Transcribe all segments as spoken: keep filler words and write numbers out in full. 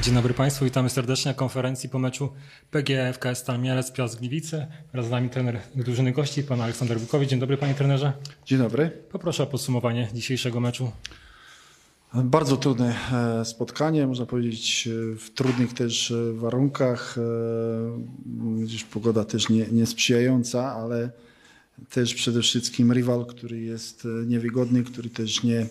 Dzień dobry Państwu, witamy serdecznie na konferencji po meczu P G E F K S Stal Mielec Piast Gliwice. Wraz z nami trener drużyny gości, pan Aleksander Bukowicz. Dzień dobry panie trenerze. Dzień dobry. Poproszę o podsumowanie dzisiejszego meczu. Bardzo trudne spotkanie, można powiedzieć w trudnych też warunkach. Gdzieś pogoda też nie, niesprzyjająca, ale też przede wszystkim rywal, który jest niewygodny, który też nie,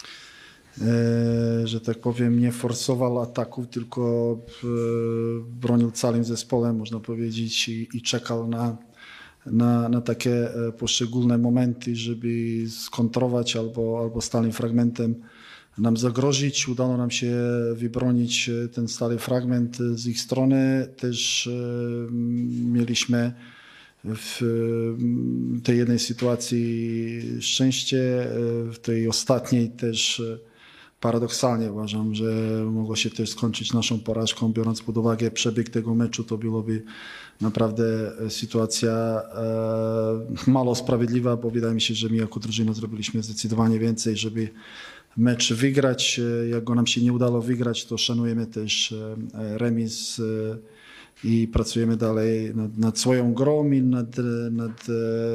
że tak powiem, nie forsował ataków, tylko bronił całym zespołem, można powiedzieć, i, i czekał na, na, na takie poszczególne momenty, żeby skontrować albo, albo stałym fragmentem nam zagrozić. Udało nam się wybronić ten stały fragment z ich strony. Też mieliśmy w tej jednej sytuacji szczęście, w tej ostatniej też paradoksalnie uważam, że mogło się też skończyć naszą porażką. Biorąc pod uwagę przebieg tego meczu, to byłoby naprawdę sytuacja mało sprawiedliwa, bo wydaje mi się, że my jako drużyna zrobiliśmy zdecydowanie więcej, żeby mecz wygrać. Jak go nam się nie udało wygrać, to szanujemy też remis i pracujemy dalej nad, nad swoją grą i nad, nad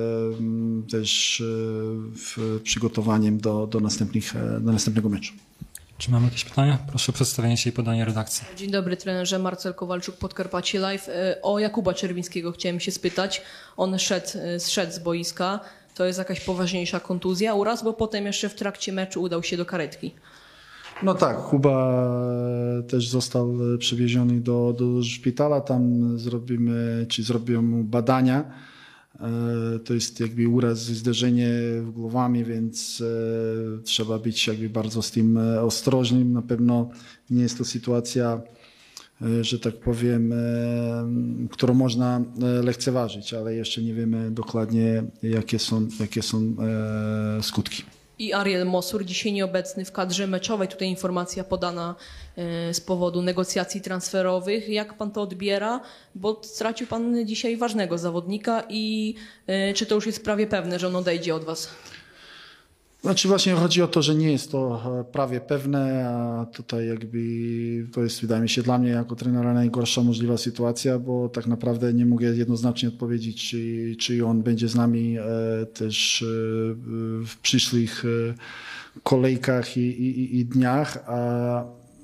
też przygotowaniem do, do, następnych, do następnego meczu. Czy mamy jakieś pytania? Proszę o przedstawienie się i podanie redakcji. Dzień dobry trenerze, Marcel Kowalczuk, Podkarpacie Live. O Jakuba Czerwińskiego chciałem się spytać. On szedł, zszedł z boiska. To jest jakaś poważniejsza kontuzja, uraz, bo potem jeszcze w trakcie meczu udał się do karetki. No tak, Kuba też został przewieziony do, do szpitala, tam zrobimy, czy zrobią mu badania. To jest jakby uraz, zderzenie w głowami, więc trzeba być jakby bardzo z tym ostrożnym. Na pewno nie jest to sytuacja, że tak powiem, którą można lekceważyć, ale jeszcze nie wiemy dokładnie, jakie są, jakie są skutki. I Ariel Mosur, dzisiaj nieobecny w kadrze meczowej. Tutaj informacja podana z powodu negocjacji transferowych. Jak pan to odbiera? Bo stracił pan dzisiaj ważnego zawodnika i czy to już jest prawie pewne, że on odejdzie od was? Znaczy właśnie chodzi o to, że nie jest to prawie pewne, a tutaj jakby to jest, wydaje mi się, dla mnie jako trenera najgorsza możliwa sytuacja, bo tak naprawdę nie mogę jednoznacznie odpowiedzieć, czy, czy on będzie z nami też w przyszłych kolejkach i, i, i dniach, a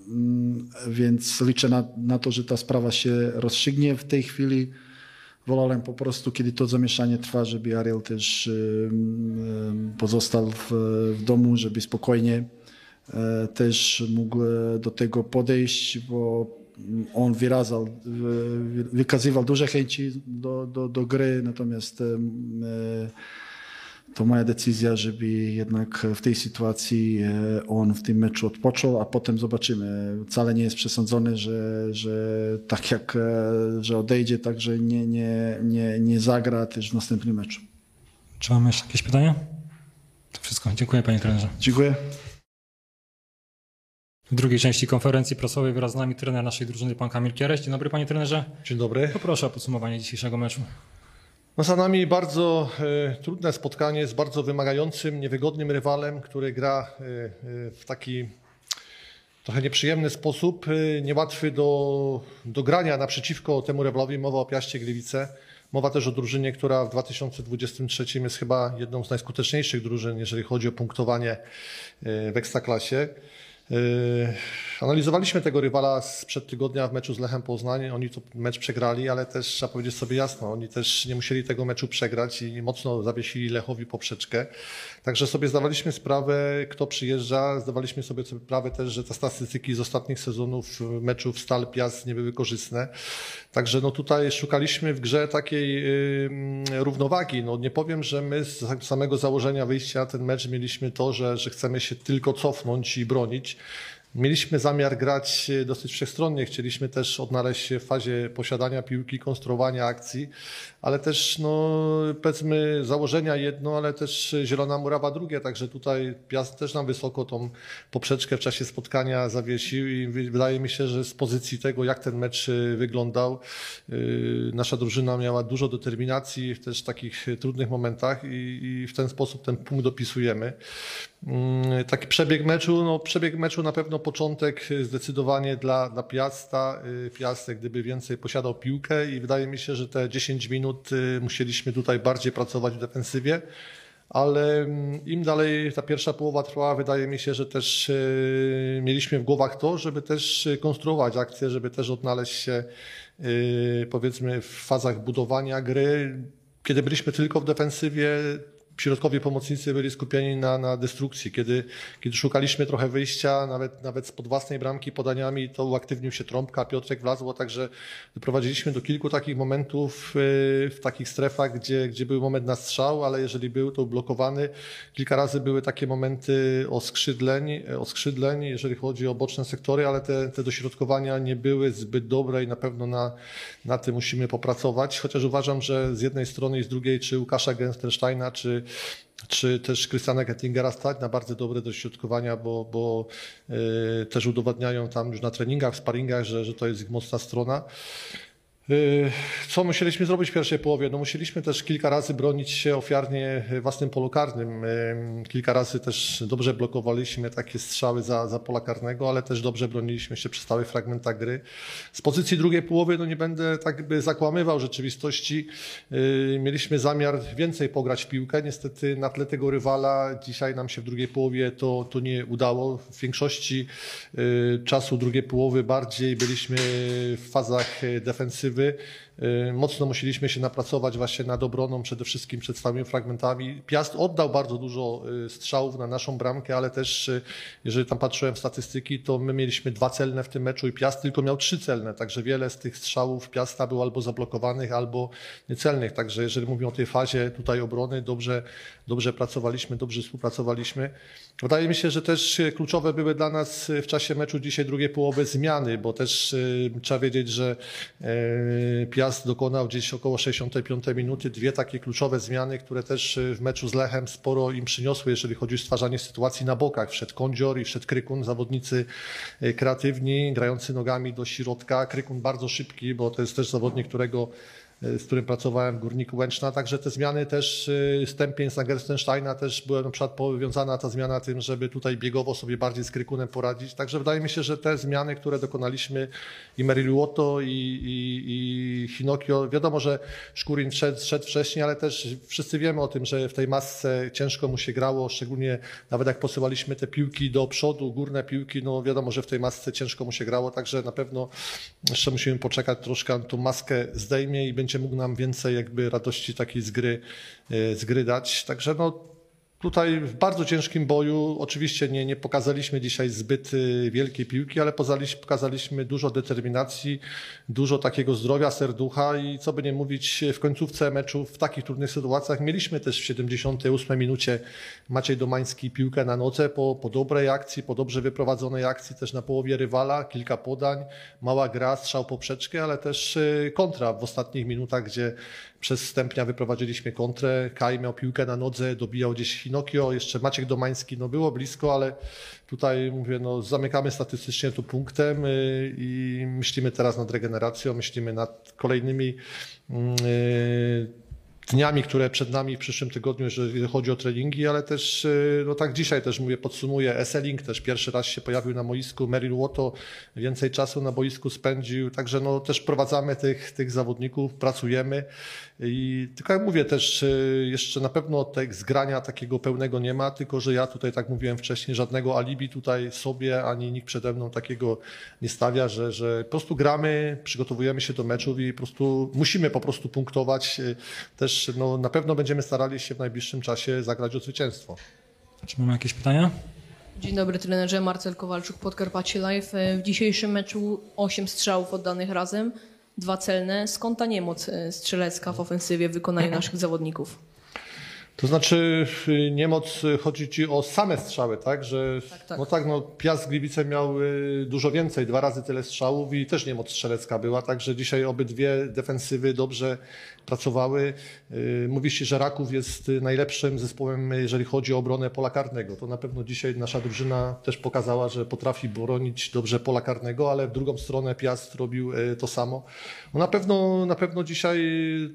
więc liczę na, na to, że ta sprawa się rozstrzygnie. W tej chwili wolałem po prostu, kiedy to zamieszanie trwa, żeby Ariel też pozostał w, w domu, żeby spokojnie też mógł do tego podejść, bo on wyrażał, wykazywał duże chęci do, do, do gry, natomiast to moja decyzja, żeby jednak w tej sytuacji on w tym meczu odpoczął, a potem zobaczymy. Wcale nie jest przesądzone, że, że tak jak że odejdzie, tak że nie, nie, nie, nie zagra też w następnym meczu. Czy mamy jeszcze jakieś pytania? To wszystko. Dziękuję panie trenerze. Dziękuję. W drugiej części konferencji prasowej wraz z nami trener naszej drużyny, pan Kamil Kiereś. Dzień dobry panie trenerze. Dzień dobry. Poproszę o podsumowanie dzisiejszego meczu. No za nami bardzo e, trudne spotkanie z bardzo wymagającym, niewygodnym rywalem, który gra e, e, w taki trochę nieprzyjemny sposób, e, niełatwy do, do grania naprzeciwko temu rywalowi. Mowa o Piaście Gliwice. Mowa też o drużynie, która w dwa tysiące dwudziestym trzecim jest chyba jedną z najskuteczniejszych drużyn, jeżeli chodzi o punktowanie e, w Ekstraklasie. Analizowaliśmy tego rywala sprzed tygodnia w meczu z Lechem Poznań. Oni to mecz przegrali, ale też trzeba powiedzieć sobie jasno, oni też nie musieli tego meczu przegrać i mocno zawiesili Lechowi poprzeczkę. Także sobie zdawaliśmy sprawę, kto przyjeżdża. Zdawaliśmy sobie sprawę też, że te statystyki z ostatnich sezonów meczów Stal Piast nie były korzystne. Także no tutaj szukaliśmy w grze takiej yy, równowagi. No nie powiem, że my z samego założenia wyjścia ten mecz mieliśmy to, że, że chcemy się tylko cofnąć i bronić. Mieliśmy zamiar grać dosyć wszechstronnie, chcieliśmy też odnaleźć się w fazie posiadania piłki, konstruowania akcji, ale też no, powiedzmy założenia jedno, ale też zielona murawa drugie, także tutaj Piast też nam wysoko tą poprzeczkę w czasie spotkania zawiesił i wydaje mi się, że z pozycji tego, jak ten mecz wyglądał, nasza drużyna miała dużo determinacji w też takich trudnych momentach i, i w ten sposób ten punkt dopisujemy. Taki przebieg meczu, no przebieg meczu na pewno początek zdecydowanie dla, dla Piasta. Piast jak gdyby więcej posiadał piłkę i wydaje mi się, że te dziesięć minut musieliśmy tutaj bardziej pracować w defensywie, ale im dalej ta pierwsza połowa trwała, wydaje mi się, że też mieliśmy w głowach to, żeby też konstruować akcje, żeby też odnaleźć się powiedzmy w fazach budowania gry. Kiedy byliśmy tylko w defensywie, środkowi pomocnicy byli skupieni na, na destrukcji. Kiedy, kiedy szukaliśmy trochę wyjścia, nawet, nawet spod własnej bramki podaniami, to uaktywnił się Trąbka, Piotrek wlazło, także doprowadziliśmy do kilku takich momentów w takich strefach, gdzie, gdzie był moment na strzał, ale jeżeli był, to blokowany. Kilka razy były takie momenty oskrzydleń, oskrzydleń jeżeli chodzi o boczne sektory, ale te, te dośrodkowania nie były zbyt dobre i na pewno na, na tym musimy popracować, chociaż uważam, że z jednej strony i z drugiej, czy Łukasza Genstersteina, czy czy też Christiana Gettingera stać na bardzo dobre dośrodkowania, bo, bo y, też udowadniają tam już na treningach, w sparingach, że, że to jest ich mocna strona. Co musieliśmy zrobić w pierwszej połowie? No musieliśmy też kilka razy bronić się ofiarnie własnym polu karnym. Kilka razy też dobrze blokowaliśmy takie strzały za, za pola karnego, ale też dobrze broniliśmy się przy stałych fragmentach gry. Z pozycji drugiej połowy, no nie będę tak by zakłamywał rzeczywistości. Mieliśmy zamiar więcej pograć w piłkę. Niestety na tle tego rywala dzisiaj nam się w drugiej połowie to, to nie udało. W większości czasu drugiej połowy bardziej byliśmy w fazach defensywnych. Mocno musieliśmy się napracować właśnie nad obroną, przede wszystkim przed stałymi fragmentami. Piast oddał bardzo dużo strzałów na naszą bramkę, ale też jeżeli tam patrzyłem w statystyki, to my mieliśmy dwa celne w tym meczu i Piast tylko miał trzy celne, także wiele z tych strzałów Piasta było albo zablokowanych, albo niecelnych. Także jeżeli mówimy o tej fazie tutaj obrony, dobrze, dobrze pracowaliśmy, dobrze współpracowaliśmy. Wydaje mi się, że też kluczowe były dla nas w czasie meczu dzisiaj drugiej połowy zmiany, bo też trzeba wiedzieć, że Piast dokonał gdzieś około sześćdziesiątej piątej minuty dwie takie kluczowe zmiany, które też w meczu z Lechem sporo im przyniosły, jeżeli chodzi o stwarzanie sytuacji na bokach. Wszedł Kądzior i wszedł Krykun, zawodnicy kreatywni, grający nogami do środka. Krykun bardzo szybki, bo to jest też zawodnik, którego z którym pracowałem w Górniku Łęczna, także te zmiany też, stępień z Gerstensteina też była na przykład powiązana ta zmiana tym, żeby tutaj biegowo sobie bardziej z Krykunem poradzić, także wydaje mi się, że te zmiany, które dokonaliśmy i Meriluoto i, i, i Hinokio, wiadomo, że Szkurin szedł, szedł wcześniej, ale też wszyscy wiemy o tym, że w tej masce ciężko mu się grało, szczególnie nawet jak posyłaliśmy te piłki do przodu, górne piłki, no wiadomo, że w tej masce ciężko mu się grało, także na pewno jeszcze musimy poczekać troszkę, tą maskę zdejmie i będzie mógł nam więcej jakby radości takiej z gry, z gry dać. Także no tutaj w bardzo ciężkim boju, oczywiście nie, nie pokazaliśmy dzisiaj zbyt wielkiej piłki, ale pokazaliśmy dużo determinacji, dużo takiego zdrowia, serducha i co by nie mówić, w końcówce meczu w takich trudnych sytuacjach mieliśmy też w siedemdziesiątej ósmej minucie Maciej Domański piłkę na nodze po, po dobrej akcji, po dobrze wyprowadzonej akcji też na połowie rywala, kilka podań, mała gra, strzał poprzeczkę, ale też kontra w ostatnich minutach, gdzie przez Stępnia wyprowadziliśmy kontrę, Kaj miał piłkę na nodze, dobijał gdzieś Hinokio, jeszcze Maciek Domański, no było blisko, ale tutaj mówię, no zamykamy statystycznie tu punktem i myślimy teraz nad regeneracją, myślimy nad kolejnymi dniami, które przed nami w przyszłym tygodniu, jeżeli chodzi o treningi, ale też, no tak dzisiaj też mówię, podsumuję, Esseling też pierwszy raz się pojawił na boisku, Meriluoto więcej czasu na boisku spędził, także no też prowadzamy tych, tych zawodników, pracujemy i tylko jak mówię też jeszcze na pewno tego zgrania takiego pełnego nie ma, tylko że ja tutaj tak mówiłem wcześniej, żadnego alibi tutaj sobie, ani nikt przede mną takiego nie stawia, że, że po prostu gramy, przygotowujemy się do meczów i po prostu musimy po prostu punktować też. No, na pewno będziemy starali się w najbliższym czasie zagrać o zwycięstwo. Czy mamy jakieś pytania? Dzień dobry trenerze, Marcel Kowalczuk, Podkarpacie Live. W dzisiejszym meczu osiem strzałów oddanych razem, dwa celne. Skąd ta niemoc strzelecka w ofensywie w wykonaniu naszych zawodników? To znaczy niemoc, chodzi ci o same strzały, tak? Że, tak, tak. No tak, no Piast Gliwice miał dużo więcej, dwa razy tyle strzałów i też niemoc strzelecka była, także dzisiaj obydwie defensywy dobrze pracowały. Mówi się, że Raków jest najlepszym zespołem, jeżeli chodzi o obronę pola karnego. To na pewno dzisiaj nasza drużyna też pokazała, że potrafi bronić dobrze pola karnego, ale w drugą stronę Piast robił to samo. No na pewno, na pewno dzisiaj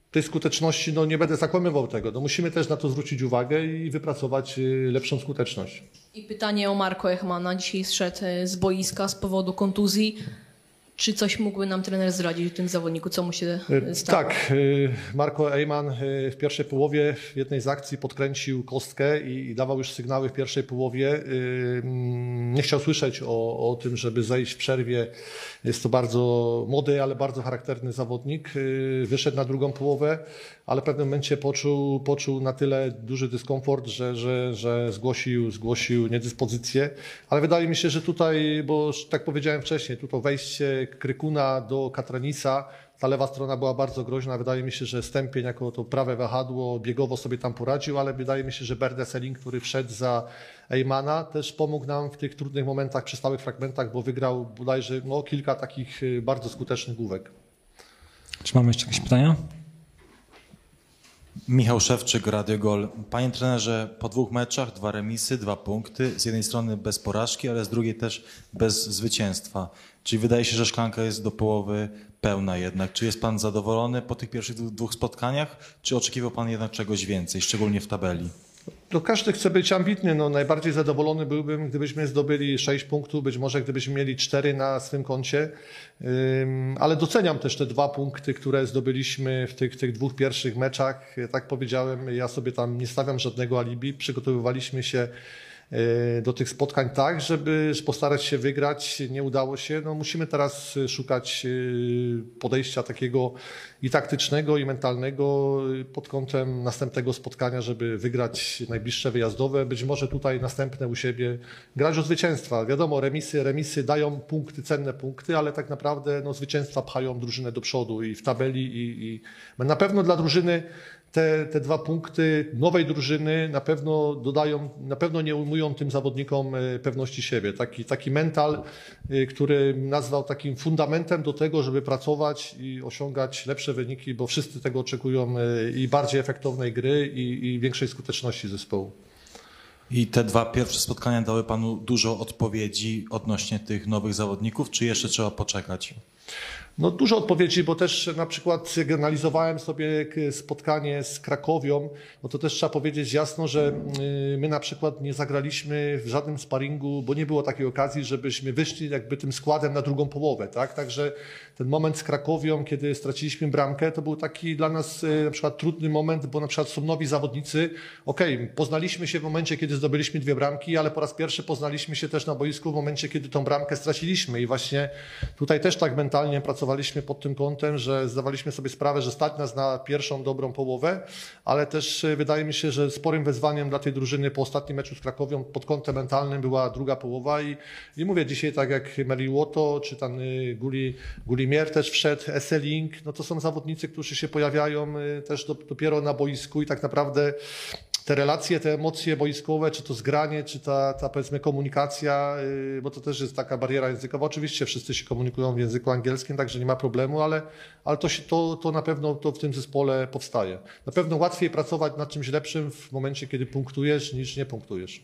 tej skuteczności no nie będę zakłamywał tego. No musimy też na to zwrócić uwagę i wypracować lepszą skuteczność. I pytanie o Marco Echmana. Dzisiaj zszedł z boiska z powodu kontuzji. Czy coś mógłby nam trener zdradzić o tym zawodniku? Co mu się stało? Tak, Marco Echman w pierwszej połowie w jednej z akcji podkręcił kostkę i dawał już sygnały w pierwszej połowie. Nie chciał słyszeć o, o tym, żeby zejść w przerwie. Jest to bardzo młody, ale bardzo charakterny zawodnik. Wyszedł na drugą połowę, ale w pewnym momencie poczuł, poczuł na tyle duży dyskomfort, że, że, że zgłosił, zgłosił niedyspozycję. Ale wydaje mi się, że tutaj, bo tak powiedziałem wcześniej, tutaj wejście Krykuna do Katranisa, ta lewa strona była bardzo groźna. Wydaje mi się, że Stępień jako to prawe wahadło biegowo sobie tam poradził, ale wydaje mi się, że Berde Selin, który wszedł za Ejmana, też pomógł nam w tych trudnych momentach, przy stałych fragmentach, bo wygrał bodajże no, kilka takich bardzo skutecznych główek. Czy mamy jeszcze jakieś pytania? Michał Szewczyk, Radio Gol. Panie trenerze, po dwóch meczach, dwa remisy, dwa punkty. Z jednej strony bez porażki, ale z drugiej też bez zwycięstwa. Czyli wydaje się, że szklanka jest do połowy pełna jednak. Czy jest pan zadowolony po tych pierwszych dwóch spotkaniach, czy oczekiwał pan jednak czegoś więcej, szczególnie w tabeli? No każdy chce być ambitny. No, najbardziej zadowolony byłbym, gdybyśmy zdobyli sześć punktów, być może gdybyśmy mieli cztery na swym koncie, um, ale doceniam też te dwa punkty, które zdobyliśmy w tych, tych dwóch pierwszych meczach. Tak powiedziałem, ja sobie tam nie stawiam żadnego alibi. Przygotowywaliśmy się do tych spotkań tak, żeby postarać się wygrać. Nie udało się. No, musimy teraz szukać podejścia takiego i taktycznego, i mentalnego pod kątem następnego spotkania, żeby wygrać najbliższe wyjazdowe. Być może tutaj następne u siebie grać o zwycięstwa. Wiadomo, remisy, remisy dają punkty, cenne punkty, ale tak naprawdę no, zwycięstwa pchają drużynę do przodu i w tabeli i, i na pewno dla drużyny Te, te dwa punkty nowej drużyny na pewno dodają, na pewno nie ujmują tym zawodnikom pewności siebie. Taki, taki mental, który nazwał takim fundamentem do tego, żeby pracować i osiągać lepsze wyniki, bo wszyscy tego oczekują i bardziej efektownej gry i, i większej skuteczności zespołu. I te dwa pierwsze spotkania dały panu dużo odpowiedzi odnośnie tych nowych zawodników, czy jeszcze trzeba poczekać? No dużo odpowiedzi, bo też na przykład analizowałem sobie spotkanie z Krakowią, no to też trzeba powiedzieć jasno, że my na przykład nie zagraliśmy w żadnym sparingu, bo nie było takiej okazji, żebyśmy wyszli jakby tym składem na drugą połowę, tak? Także ten moment z Krakowią, kiedy straciliśmy bramkę, to był taki dla nas na przykład trudny moment, bo na przykład są nowi zawodnicy. Okej, okay, poznaliśmy się w momencie, kiedy zdobyliśmy dwie bramki, ale po raz pierwszy poznaliśmy się też na boisku w momencie, kiedy tą bramkę straciliśmy i właśnie tutaj też tak mentalnie pracowaliśmy pod tym kątem, że zdawaliśmy sobie sprawę, że stać nas na pierwszą dobrą połowę, ale też wydaje mi się, że sporym wyzwaniem dla tej drużyny po ostatnim meczu z Krakowią pod kątem mentalnym była druga połowa i, i mówię dzisiaj tak jak Meliłoto, czy tam Guli, Gulimier też wszedł, Esselink, no to są zawodnicy, którzy się pojawiają też do, dopiero na boisku i tak naprawdę te relacje, te emocje boiskowe, czy to zgranie, czy ta, ta powiedzmy komunikacja, bo to też jest taka bariera językowa. Oczywiście wszyscy się komunikują w języku angielskim, także nie ma problemu, ale, ale to, się, to, to na pewno to w tym zespole powstaje. Na pewno łatwiej pracować nad czymś lepszym w momencie, kiedy punktujesz, niż nie punktujesz.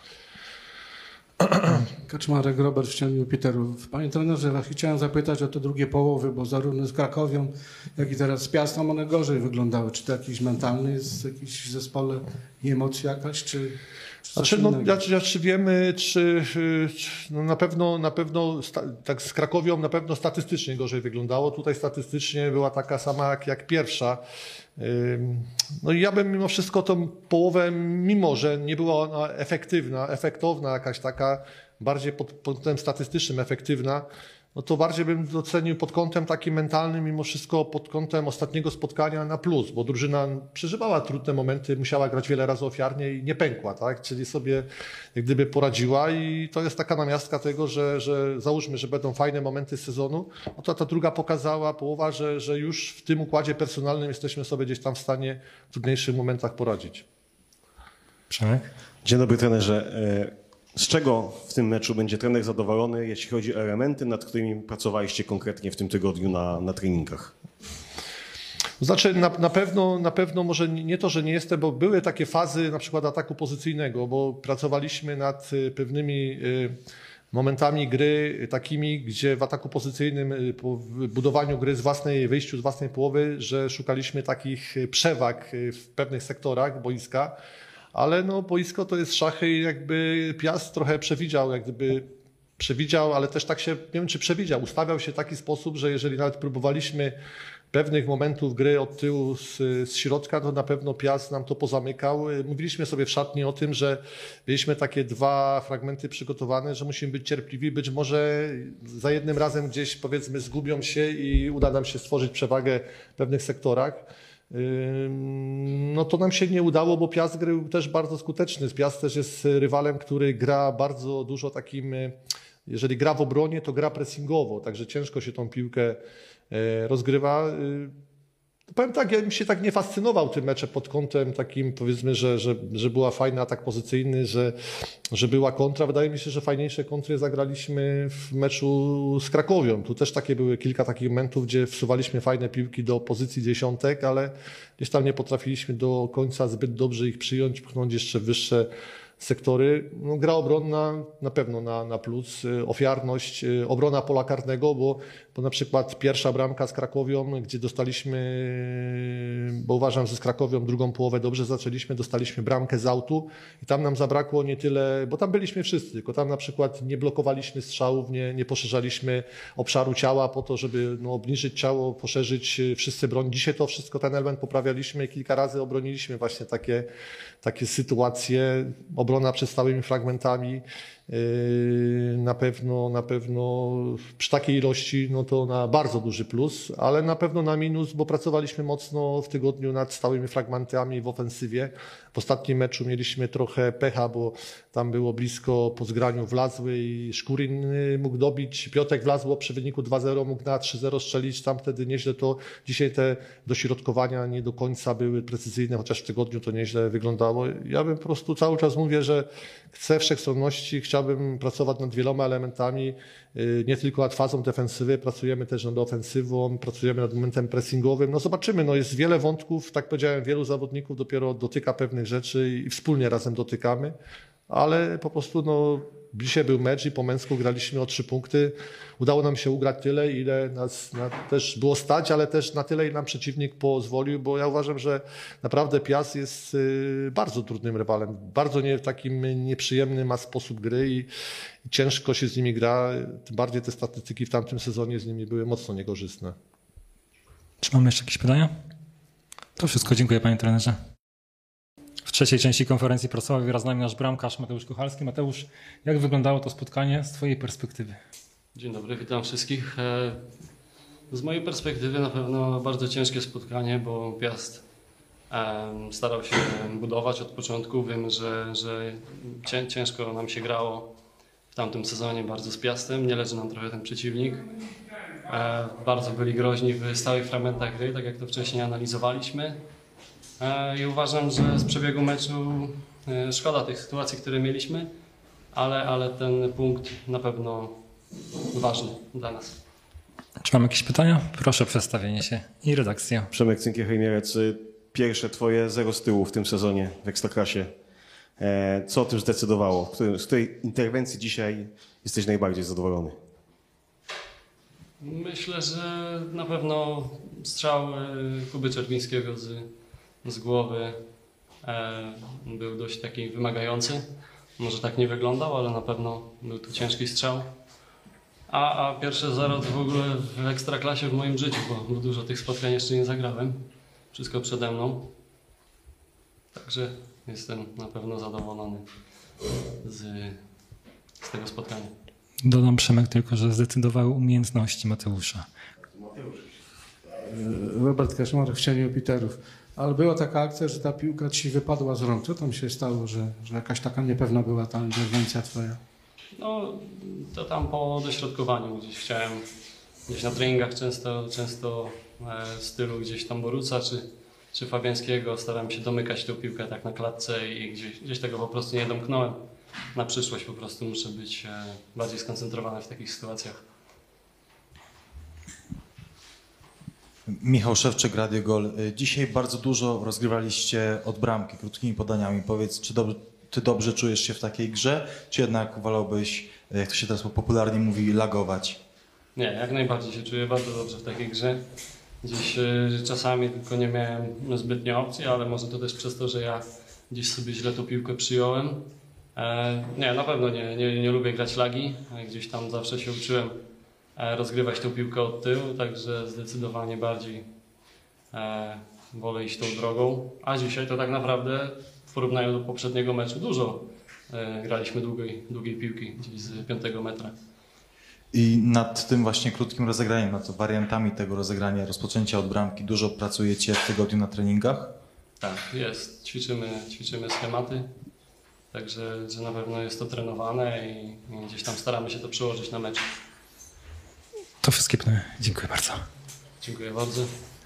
Kaczmarek, Robert w Ścianiu Piterów. Panie trenerze, właśnie chciałem zapytać o te drugie połowy, bo zarówno z Krakowią, jak i teraz z Piastą one gorzej wyglądały. Czy to jakiś mentalny jest jakiś w zespole i emocja jakaś, czy, czy Znaczy, no, ja, czy wiemy, czy, czy no na pewno, na pewno sta, tak z Krakowią na pewno statystycznie gorzej wyglądało. Tutaj statystycznie była taka sama jak, jak pierwsza. No i ja bym mimo wszystko tą połowę, mimo że nie była ona efektywna, efektowna, jakaś taka bardziej pod, pod kątem statystycznym efektywna, no to bardziej bym docenił pod kątem takim mentalnym, mimo wszystko pod kątem ostatniego spotkania na plus, bo drużyna przeżywała trudne momenty, musiała grać wiele razy ofiarnie i nie pękła, tak? Czyli sobie jak gdyby poradziła i to jest taka namiastka tego, że, że załóżmy, że będą fajne momenty sezonu, no to ta druga pokazała połowa, że, że już w tym układzie personalnym jesteśmy sobie gdzieś tam w stanie w trudniejszych momentach poradzić. Przemek? Dzień dobry trenerze. Z czego w tym meczu będzie trener zadowolony, jeśli chodzi o elementy, nad którymi pracowaliście konkretnie w tym tygodniu na, na treningach? Znaczy na, na pewno, na pewno może nie to, że nie jestem, bo były takie fazy na przykład ataku pozycyjnego, bo pracowaliśmy nad pewnymi momentami gry takimi, gdzie w ataku pozycyjnym, po budowaniu gry z własnej, wyjściu z własnej połowy, że szukaliśmy takich przewag w pewnych sektorach boiska, ale no boisko to jest szachy i jakby Piast trochę przewidział, jak gdyby przewidział, ale też tak się, nie wiem czy przewidział, ustawiał się w taki sposób, że jeżeli nawet próbowaliśmy pewnych momentów gry od tyłu z, z środka, to na pewno Piast nam to pozamykał. Mówiliśmy sobie w szatni o tym, że mieliśmy takie dwa fragmenty przygotowane, że musimy być cierpliwi, być może za jednym razem gdzieś powiedzmy zgubią się i uda nam się stworzyć przewagę w pewnych sektorach. No to nam się nie udało, bo Piast był też bardzo skuteczny. Piast też jest rywalem, który gra bardzo dużo takim, jeżeli gra w obronie, to gra pressingowo, także ciężko się tą piłkę rozgrywa. Powiem tak, ja bym się tak nie fascynował tym meczem pod kątem takim, powiedzmy, że, że, że była fajny atak pozycyjny, że, że była kontra. Wydaje mi się, że fajniejsze kontry zagraliśmy w meczu z Krakowią. Tu też takie były kilka takich momentów, gdzie wsuwaliśmy fajne piłki do pozycji dziesiątek, ale gdzieś tam nie potrafiliśmy do końca zbyt dobrze ich przyjąć, pchnąć jeszcze wyższe sektory. No, gra obronna na pewno na, na plus, ofiarność, obrona pola karnego, bo, bo na przykład pierwsza bramka z Krakowią, gdzie dostaliśmy, bo uważam, że z Krakowią drugą połowę dobrze zaczęliśmy, dostaliśmy bramkę z autu i tam nam zabrakło nie tyle, bo tam byliśmy wszyscy, tylko tam na przykład nie blokowaliśmy strzałów, nie, nie poszerzaliśmy obszaru ciała po to, żeby no, obniżyć ciało, poszerzyć wszyscy broń. Dzisiaj to wszystko, ten element poprawialiśmy i kilka razy obroniliśmy właśnie takie, takie sytuacje. Obrona przed stałymi fragmentami na pewno, na pewno przy takiej ilości no to na bardzo duży plus, ale na pewno na minus, bo pracowaliśmy mocno w tygodniu nad stałymi fragmentami w ofensywie. W ostatnim meczu mieliśmy trochę pecha, bo tam było blisko po zgraniu wlazły i Szkurin mógł dobić. Piotek wlazło przy wyniku dwa zero, mógł na trzy zero strzelić, tam wtedy nieźle to, dzisiaj te dośrodkowania nie do końca były precyzyjne, chociaż w tygodniu to nieźle wyglądało. Ja bym po prostu cały czas mówię, że chcę wszechstronności, chciałbym pracować nad wieloma elementami, nie tylko nad fazą defensywy, pracujemy też nad ofensywą, pracujemy nad momentem pressingowym. No zobaczymy, no jest wiele wątków, tak powiedziałem, wielu zawodników dopiero dotyka pewnych rzeczy i wspólnie razem dotykamy, ale po prostu no dzisiaj był mecz i po męsku graliśmy o trzy punkty. Udało nam się ugrać tyle, ile nas na, też było stać, ale też na tyle, ile nam przeciwnik pozwolił, bo ja uważam, że naprawdę Piast jest y, bardzo trudnym rywalem. Bardzo nie, takim nieprzyjemny ma sposób gry i, i ciężko się z nimi gra. Tym bardziej te statystyki w tamtym sezonie z nimi były mocno niekorzystne. Czy mamy jeszcze jakieś pytania? To wszystko. Dziękuję, panie trenerze. W trzeciej części konferencji pracował wraz z nami nasz bramkarz Mateusz Kochalski. Mateusz, jak wyglądało to spotkanie z twojej perspektywy? Dzień dobry, witam wszystkich. Z mojej perspektywy na pewno bardzo ciężkie spotkanie, bo Piast starał się budować od początku. Wiemy, że, że ciężko nam się grało w tamtym sezonie bardzo z Piastem. Nie leży nam trochę ten przeciwnik. Bardzo byli groźni w stałych fragmentach gry, tak jak to wcześniej analizowaliśmy. I uważam, że z przebiegu meczu szkoda tych sytuacji, które mieliśmy, ale, ale ten punkt na pewno ważny dla nas. Czy mam jakieś pytania? Proszę o przedstawienie się i redakcja. Przemek Cynkier-Hejmierec, pierwsze twoje zero z tyłu w tym sezonie w Ekstraklasie. Co o tym zdecydowało? Z której interwencji dzisiaj jesteś najbardziej zadowolony? Myślę, że na pewno strzał Kuby Czerwińskiego z, z głowy e, był dość taki wymagający. Może tak nie wyglądał, ale na pewno był to ciężki strzał. A, a pierwsze zero to w ogóle w Ekstraklasie w moim życiu, bo, bo dużo tych spotkań jeszcze nie zagrałem. Wszystko przede mną. Także jestem na pewno zadowolony z, z tego spotkania. Dodam, Przemek, tylko że zdecydowały umiejętności Mateusza. Robert Kaczmarek w cieniu Jupiterów. Ale była taka akcja, że ta piłka ci wypadła z rąk. Co tam się stało, że, że jakaś taka niepewna była ta interwencja twoja? No, to tam po dośrodkowaniu gdzieś chciałem, gdzieś na treningach często, często w stylu gdzieś tam Boruca czy, czy Fabiańskiego starałem się domykać tą piłkę tak na klatce i gdzieś, gdzieś tego po prostu nie domknąłem. Na przyszłość po prostu muszę być bardziej skoncentrowany w takich sytuacjach. Michał Szewczyk, Radio Gol. Dzisiaj bardzo dużo rozgrywaliście od bramki, krótkimi podaniami. Powiedz, czy dobrze, ty dobrze czujesz się w takiej grze, czy jednak wolałbyś, jak to się teraz popularnie mówi, lagować? Nie, jak najbardziej się czuję bardzo dobrze w takiej grze. Gdzieś y, czasami tylko nie miałem zbytnio opcji, ale może to też przez to, że ja gdzieś sobie źle tą piłkę przyjąłem. E, nie, na pewno nie, nie, nie lubię grać lagi. Gdzieś tam zawsze się uczyłem e, rozgrywać tą piłkę od tyłu, także zdecydowanie bardziej e, wolę iść tą drogą. A dzisiaj to tak naprawdę w porównaniu do poprzedniego meczu dużo e, graliśmy długiej, długiej piłki, gdzieś z piątego metra. I nad tym właśnie krótkim rozegraniem, nad wariantami tego rozegrania, rozpoczęcia od bramki, dużo pracujecie w tygodniu na treningach? Tak, jest. Ćwiczymy, ćwiczymy schematy, także że na pewno jest to trenowane i, i gdzieś tam staramy się to przełożyć na mecz. To wszystkie pytania. Dziękuję bardzo. Dziękuję bardzo.